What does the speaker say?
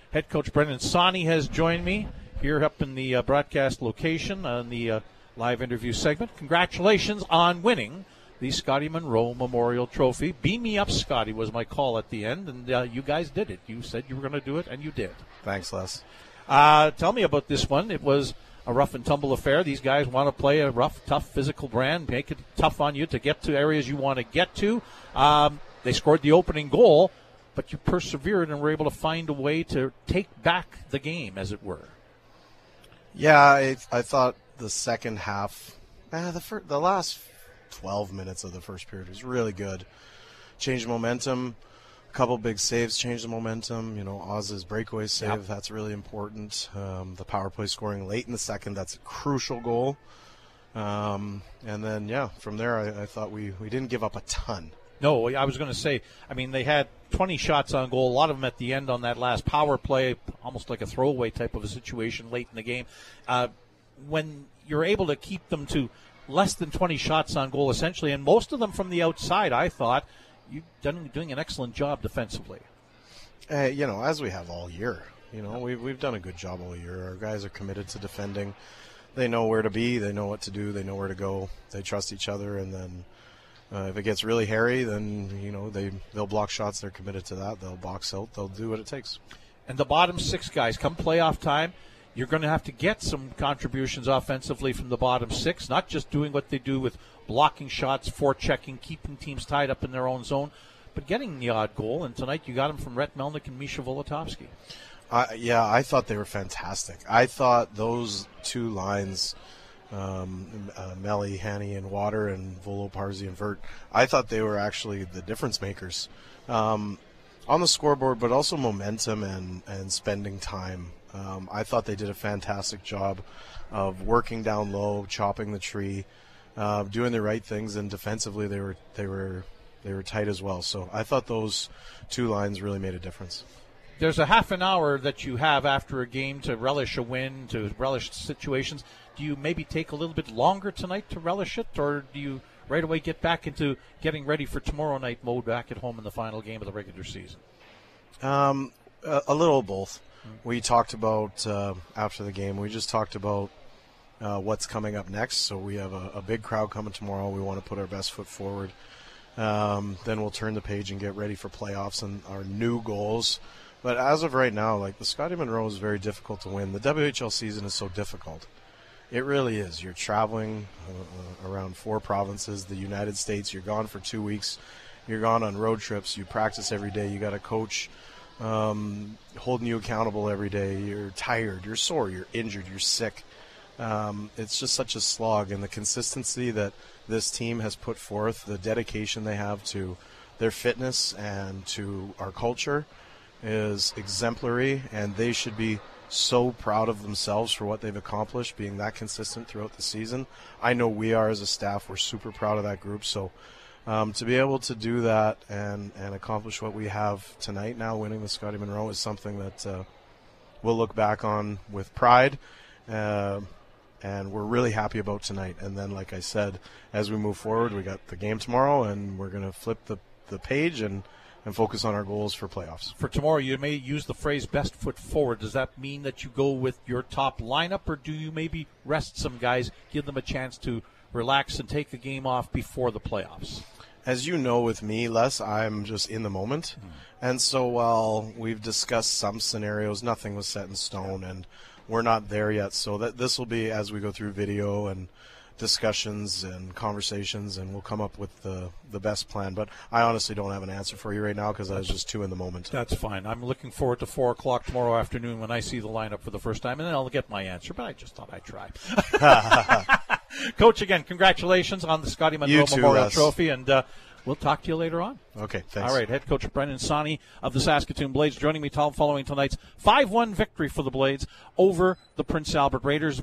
Head coach Brendan Sawney has joined me here up in the broadcast location on the live interview segment. Congratulations on winning the Scotty Munro Memorial Trophy. Beam me up, Scotty, was my call at the end, and you guys did it. You said you were going to do it, and you did. Thanks, Les. Tell me about this one. It was a rough and tumble affair. These guys want to play a rough, tough, physical brand, make it tough on you to get to areas you want to get to. They scored the opening goal, but you persevered and were able to find a way to take back the game, as it were. Yeah, I thought the second half, the last 12 minutes of the first period was really good. Changed momentum. A couple big saves changed the momentum. You know, Oz's breakaway save, that's really important. The power play scoring late in the second, that's a crucial goal. And then, from there, I thought we didn't give up a ton. No, I was going to say, they had 20 shots on goal, a lot of them at the end on that last power play, almost like a throwaway type of a situation late in the game. When you're able to keep them to less than 20 shots on goal, essentially, and most of them from the outside, I thought, you've doing an excellent job defensively. As we have all year. We've done a good job all year. Our guys are committed to defending. They know where to be. They know what to do. They know where to go. They trust each other. And then if it gets really hairy, then, they'll block shots. They're committed to that. They'll box out. They'll do what it takes. And the bottom six guys, come playoff time, you're going to have to get some contributions offensively from the bottom six, not just doing what they do with blocking shots, forechecking, keeping teams tied up in their own zone, but getting the odd goal. And tonight you got them from Rhett Melnick and Misha Volotovsky. I thought they were fantastic. I thought those two lines, Melly, Hanny, and Water, and Volo, Parsi, and Vert, I thought they were actually the difference makers on the scoreboard, but also momentum and spending time. I thought they did a fantastic job of working down low, chopping the tree, doing the right things, and defensively they were tight as well. So I thought those two lines really made a difference. There's a half an hour that you have after a game to relish a win, to relish situations. Do you maybe take a little bit longer tonight to relish it, or do you right away get back into getting ready for tomorrow night mode back at home in the final game of the regular season? A little of both. We talked about, after the game, we just talked about what's coming up next. So we have a big crowd coming tomorrow. We want to put our best foot forward. Then we'll turn the page and get ready for playoffs and our new goals. But as of right now, the Scotty Munro is very difficult to win. The WHL season is so difficult. It really is. You're traveling around 4 provinces, the United States. You're gone for 2 weeks. You're gone on road trips. You practice every day. You got a coach holding you accountable every day. You're tired. You're sore. You're injured. You're sick. It's just such a slog. And the consistency that this team has put forth, the dedication they have to their fitness and to our culture is exemplary, and they should be so proud of themselves for what they've accomplished, being that consistent throughout the season. I know we are as a staff. We're super proud of that group. So to be able to do that and accomplish what we have tonight now, winning the Scotty Munro, is something that we'll look back on with pride, and we're really happy about tonight. And then, like I said, as we move forward, we got the game tomorrow, and we're going to flip the page and focus on our goals for playoffs. For tomorrow, you may use the phrase best foot forward. Does that mean that you go with your top lineup, or do you maybe rest some guys, give them a chance to relax and take the game off before the playoffs? As you know, with me, Les, I'm just in the moment. And so while we've discussed some scenarios, nothing was set in stone, and we're not there yet. So that this will be as we go through video and discussions and conversations, and we'll come up with the best plan. But I honestly don't have an answer for you right now because I was just too in the moment. That's fine. I'm looking forward to 4 o'clock tomorrow afternoon when I see the lineup for the first time, and then I'll get my answer. But I just thought I'd try. Coach, again, congratulations on the Scotty Munro Memorial Trophy, and we'll talk to you later on. Okay, thanks. All right, head coach Brendan Sawney of the Saskatoon Blades joining me following tonight's 5-1 victory for the Blades over the Prince Albert Raiders.